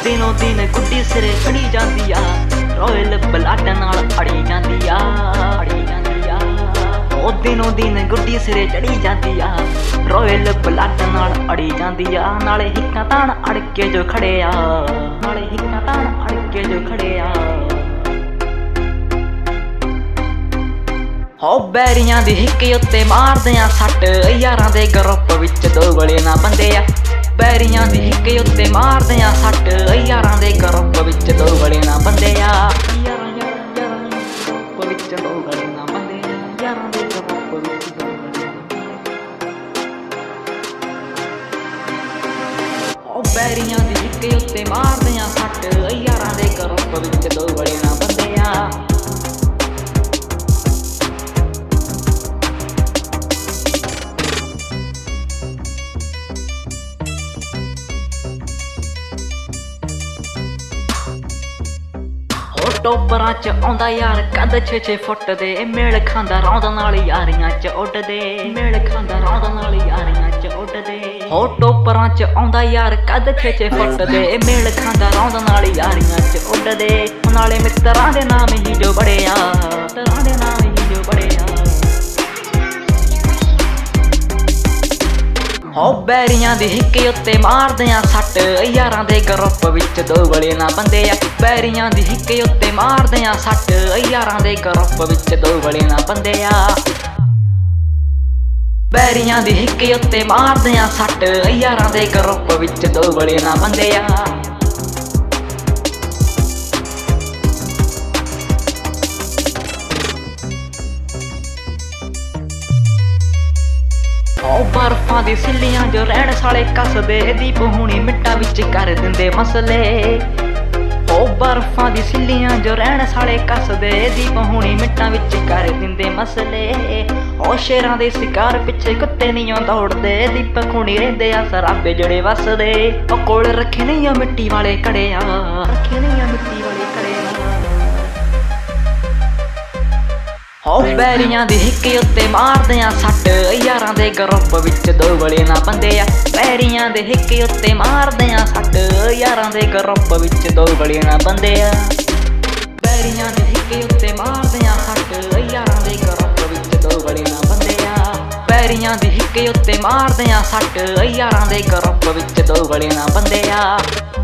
ਦਿਨੋਂ ਦਿਨ ਗੁੱਡੀ ਸਿਰੇ ਚੜੀ ਜਾਂਦੀ ਆ, ਰੋਇਲ ਬਲੱਡ ਨਾਲ ਅੜੀ ਜਾਂਦੀ ਆ, ਅੜੀ ਜਾਂਦੀ ਆ। ਉਹ ਦਿਨੋਂ ਦਿਨ ਗੁੱਡੀ ਸਿਰੇ ਚੜੀ ਜਾਂਦੀ ਆ, ਰੋਇਲ ਬਲੱਡ ਨਾਲ ਅੜੀ ਜਾਂਦੀ ਆ। ਨਾਲੇ ਹਿੱਕਾਂ ਤਾਣ ਅੜ ਕੇ ਜੋ ਖੜੇ ਆ, ਨਾਲੇ ਹਿੱਕਾਂ ਤਾਣ ਅੜ ਕੇ ਜੋ ਖੜੇ ਆ। ਹੋ ਬੈਰੀਆਂ ਦੀ ਹਿੱਕ ਉੱਤੇ ਮਾਰਦੇ ਆ ਸੱਟ, ਯਾਰਾਂ ਦੇ ਗਰੁੱਪ ਵਿੱਚ ਦੋ ਗਲੇ ਨਾ ਬੰਦੇ ਆ। ਬੈਰੀਆਂ ਦੀ ਹਿੱਕ ਉੱਤੇ ਮਾਰਦੇ ਆ ਸੱਟ, ਯਾਰਾਂ ਦੇ ਗਰੁੱਪ ਵਿੱਚ ਦੋ ਗਲੇ ਨਾ ਬੰਦੇ ਆ। ਯਾਰਾਂ ਗਰੁੱਪ ਵਿੱਚ ਦੋ ਗਲੇ ਨਾ ਬੰਦੇ ਆ, ਯਾਰਾਂ ਦੇ ਗਰੁੱਪ ਵਿੱਚ ਦੋ ਗਲੇ ਨਾ। ਹੋ ਬੈਰੀਆਂ ਦੀ ਹਿੱਕ ਉੱਤੇ ਮਾਰਦੇ ਆ ਸੱਟ, ਯਾਰਾਂ ਦੇ ਗਰੁੱਪ ਵਿੱਚ ਦੋ ਗਲੇ ਨਾ ਬੰਦੇ ਆ। ਟੋਪਰਾਂ ਚ ਆਉਂਦਾ ਯਾਰ ਕੱਦ 6-6 ਫੁੱਟ ਦੇ, ਮੇਲ ਖਾਂਦਾ ਰੌਂਦ ਨਾਲ ਯਾਰੀਆਂ ਚ ਉੱਡਦੇ, ਮੇਲ ਖਾਂਦਾ ਰੌਂਦ ਨਾਲ ਯਾਰੀਆਂ ਚ ਉੱਡਦੇ। ਹੋ ਟੋਪਰਾਂ ਚ ਆਉਂਦਾ ਯਾਰ ਕੱਦ 6-6 ਫੁੱਟ ਦੇ, ਮੇਲ ਖਾਂਦਾ ਰੌਂਦ ਨਾਲ ਯਾਰੀਆਂ ਚ ਉੱਡਦੇ। ਨਾਲੇ ਮਿੱਤਰਾਂ ਦੇ ਨਾਮ ਹੀ ਜੋ ਬੜਿਆ, ਮਿੱਤਰਾਂ ਦੇ ਨਾਮ ਹੀ ਜੋ ਬੜਿਆ। ਹੋ ਬੈਰੀਆਂ ਦੀ ਹਿੱਕ ਉੱਤੇ ਮਾਰਦੇ ਆ ਸੱਟ, ਯਾਰਾਂ ਦੇ ਗਰੁੱਪ ਵਿੱਚ ਦੋ ਗਲੇ ਨਾ ਬੰਦੇ ਆ। ਬੈਰੀਆਂ ਦੀ ਹਿੱਕ ਉੱਤੇ ਮਾਰਦੇ ਆ ਸੱਟ, ਯਾਰਾਂ ਦੇ ਗਰੁੱਪ ਵਿੱਚ ਦੋ ਗਲੇ ਨਾ ਬੰਦੇ ਆ। ਬੈਰੀਆਂ ਦੀ ਹਿੱਕ ਉੱਤੇ ਮਾਰਦੇ ਆ ਸੱਟ, ਯਾਰਾਂ ਦੇ ਗਰੁੱਪ ਵਿੱਚ ਦੋ ਗਲੇ ਨਾ ਬੰਦੇ ਆ। ਉਹ ਬਰਫਾਂ ਦੀ ਸਿੱਲੀਆਂ ਜੋ ਰਹਿਣ ਸਾਲੇ ਕੱਸਦੇ, ਦੀਪ ਹੁਣੀ ਮਿੰਟਾਂ ਵਿੱਚ ਕਰ ਦਿੰਦੇ ਮਸਲੇ। ਉਹ ਬਰਫਾਂ ਦੀ ਸਿੱਲੀਆਂ ਜੋ ਰਹਿਣ ਸਾਲੇ ਕੱਸਦੇ, ਦੀਪ ਹੁਣੀ ਮਿੰਟਾਂ ਵਿੱਚ ਕਰ ਦਿੰਦੇ ਮਸਲੇ। ਉਹ ਸ਼ੇਰਾਂ ਦੇ ਸ਼ਿਕਾਰ ਪਿੱਛੇ ਕੁੱਤੇ ਨਹੀਂ ਦੌੜਦੇ, ਦੀਪਕ ਹੁਣੀ ਰਹਿੰਦੇ ਆ ਸਰਾਬੇ ਜਿਹੜੇ ਵਸਦੇ। ਉਹ ਕੋਲ ਰੱਖੇ ਨਹੀਂ ਆ ਮਿੱਟੀ ਵਾਲੇ ਘੜੇ ਆ, ਰੱਖੇ ਨਹੀਂ ਆ ਮਿੱਟੀ ਵਾਲੇ ਘੜੇ ਆ। ਹੋ ਬੈਰੀਆਂ ਦੀ ਹਿੱਕ ਉੱਤੇ ਮਾਰਦੇ ਆ ਸੱਟ, ਯਾਰਾਂ ਦੇ ਗਰੁੱਪ ਵਿੱਚ ਦੋ ਗਲੇ ਨਾ ਬੰਦੇ ਆ। ਬੈਰੀਆਂ ਦੇ ਹਿੱਕ ਉੱਤੇ ਮਾਰਦੇ ਆ ਸੱਟ, ਯਾਰਾਂ ਦੇ ਗਰੁੱਪ ਵਿੱਚ ਦੋ ਗਲੇ ਨਾ ਬੰਦੇ ਆ। ਬੈਰੀਆਂ ਦੇ ਹਿੱਕ ਉੱਤੇ ਮਾਰਦੇ ਆ ਸੱਟ, ਯਾਰਾਂ ਦੇ ਗਰੁੱਪ ਵਿੱਚ ਦੋ ਗਲੇ ਨਾ ਬੰਦੇ ਆ। ਬੈਰੀਆਂ ਦੀ ਹਿੱਕ ਉੱਤੇ ਮਾਰਦੇ ਆ ਸੱਟ, ਯਾਰਾਂ ਦੇ ਗਰੁੱਪ ਵਿੱਚ ਦੋ ਗਲੇ ਨਾ ਬੰਦੇ ਆ।